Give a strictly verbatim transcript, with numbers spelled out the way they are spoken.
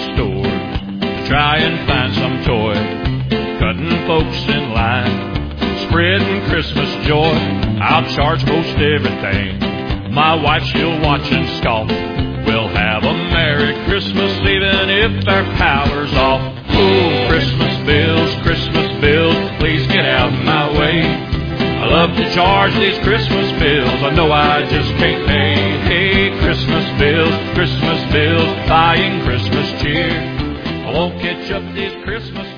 stores to try and find some toy, cutting folks in line, spreading Christmas joy. I'll charge most everything. My wife, she'll watch and scoff. We'll have a Merry Christmas even if our power's off. Oh, Christmas bills, Christmas bills, please get out of my way. I love to charge these Christmas bills, I know I just can't pay. Hey, Christmas bills, Christmas bills, buying Christmas cheer. I won't catch up these Christmas